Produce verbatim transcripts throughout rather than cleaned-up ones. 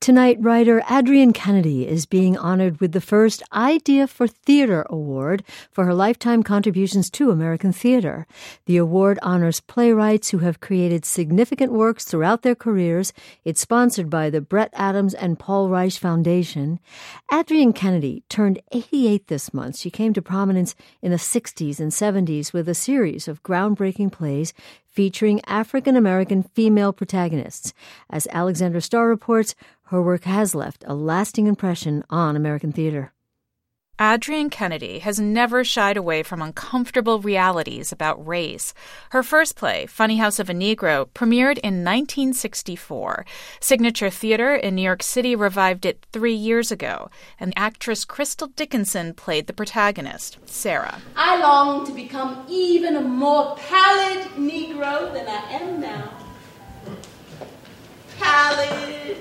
Tonight, writer Adrienne Kennedy is being honored with the first Idea for Theater Award for her lifetime contributions to American theater. The award honors playwrights who have created significant works throughout their careers. It's sponsored by the Brett Adams and Paul Reich Foundation. Adrienne Kennedy turned eighty-eight this month. She came to prominence in the sixties and seventies with a series of groundbreaking plays featuring African-American female protagonists. As Alexandra Starr reports, her work has left a lasting impression on American theater. Adrienne Kennedy has never shied away from uncomfortable realities about race. Her first play, Funny House of a Negro, premiered in nineteen sixty-four. Signature Theater in New York City revived it three years ago, and actress Crystal Dickinson played the protagonist, Sarah. I long to become even a more pallid Negro than I am now. Pallid.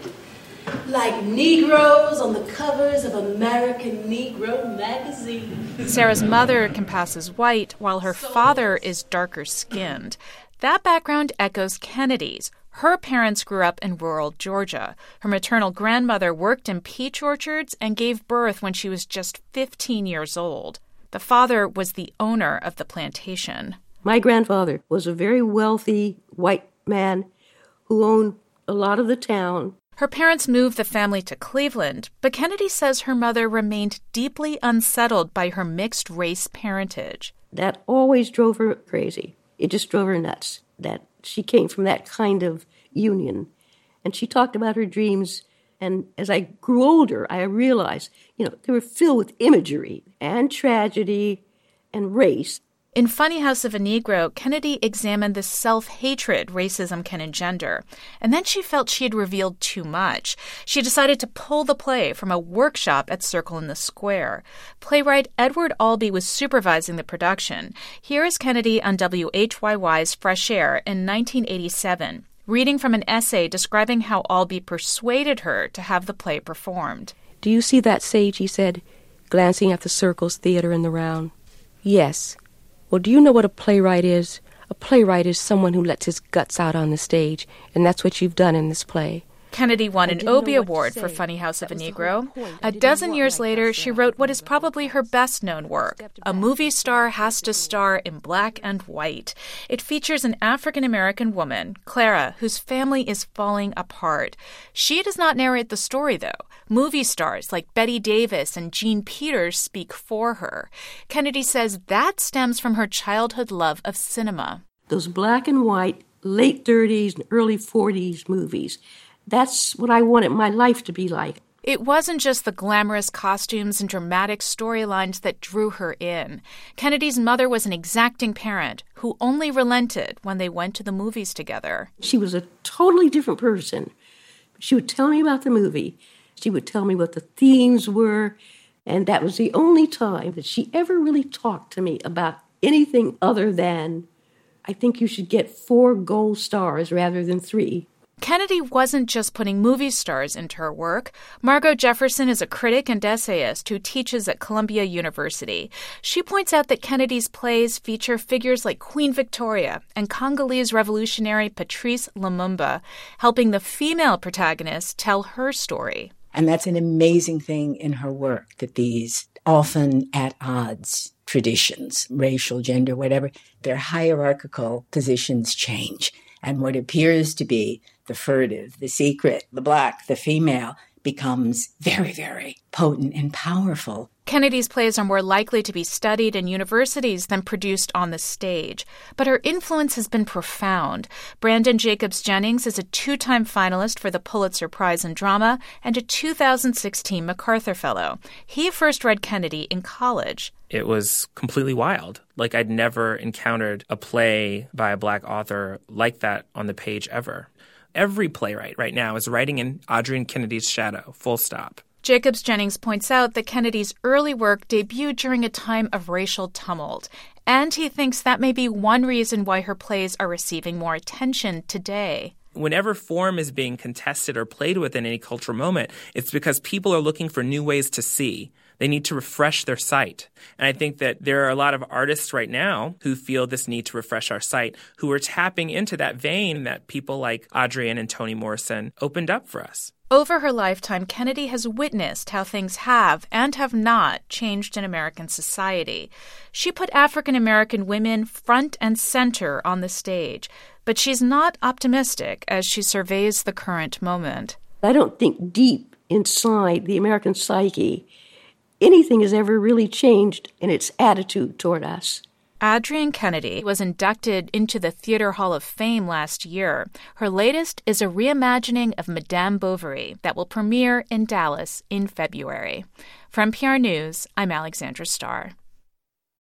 Like Negroes on the covers of American Negro magazine. Sarah's mother can pass as white, while her father is darker skinned. That background echoes Kennedy's. Her parents grew up in rural Georgia. Her maternal grandmother worked in peach orchards and gave birth when she was just fifteen years old. The father was the owner of the plantation. My grandfather was a very wealthy white man who owned a lot of the town. Her parents moved the family to Cleveland, but Kennedy says her mother remained deeply unsettled by her mixed-race parentage. That always drove her crazy. It just drove her nuts, that she came from that kind of union. And she talked about her dreams, and as I grew older, I realized, you know, they were filled with imagery and tragedy and race. In Funny House of a Negro, Kennedy examined the self-hatred racism can engender. And then she felt she had revealed too much. She decided to pull the play from a workshop at Circle in the Square. Playwright Edward Albee was supervising the production. Here is Kennedy on W H Y Y's Fresh Air in nineteen eighty-seven, reading from an essay describing how Albee persuaded her to have the play performed. "Do you see that sage?" he said, glancing at the Circle's theater in the round. "Yes." "Well, do you know what a playwright is? A playwright is someone who lets his guts out on the stage, and that's what you've done in this play." Kennedy won an Obie Award for Funny House of a Negro. A dozen years later, she wrote what is probably her best-known work, A Movie Star Has to Star in Black and White. It features an African-American woman, Clara, whose family is falling apart. She does not narrate the story, though. Movie stars like Bette Davis and Jean Peters speak for her. Kennedy says that stems from her childhood love of cinema. Those black and white, late thirties and early forties movies, that's what I wanted my life to be like. It wasn't just the glamorous costumes and dramatic storylines that drew her in. Kennedy's mother was an exacting parent who only relented when they went to the movies together. She was a totally different person. She would tell me about the movie. She would tell me what the themes were. And that was the only time that she ever really talked to me about anything other than, I think you should get four gold stars rather than three. Kennedy wasn't just putting movie stars into her work. Margot Jefferson is a critic and essayist who teaches at Columbia University. She points out that Kennedy's plays feature figures like Queen Victoria and Congolese revolutionary Patrice Lumumba, helping the female protagonist tell her story. And that's an amazing thing in her work, that these often at odds traditions, racial, gender, whatever, their hierarchical positions change. And what appears to be the furtive, the secret, the black, the female, becomes very, very potent and powerful. Kennedy's plays are more likely to be studied in universities than produced on the stage. But her influence has been profound. Brandon Jacobs Jennings is a two-time finalist for the Pulitzer Prize in Drama and a two thousand sixteen MacArthur Fellow. He first read Kennedy in college. It was completely wild. Like, I'd never encountered a play by a black author like that on the page ever. Every playwright right now is writing in Adrienne Kennedy's shadow, full stop. Jacobs Jennings points out that Kennedy's early work debuted during a time of racial tumult, and he thinks that may be one reason why her plays are receiving more attention today. Whenever form is being contested or played with in any cultural moment, it's because people are looking for new ways to see. They need to refresh their sight. And I think that there are a lot of artists right now who feel this need to refresh our sight, who are tapping into that vein that people like Adrienne and Toni Morrison opened up for us. Over her lifetime, Kennedy has witnessed how things have and have not changed in American society. She put African American women front and center on the stage, but she's not optimistic as she surveys the current moment. I don't think deep inside the American psyche anything has ever really changed in its attitude toward us. Adrienne Kennedy was inducted into the Theater Hall of Fame last year. Her latest is a reimagining of Madame Bovary that will premiere in Dallas in February. From N P R News, I'm Alexandra Starr.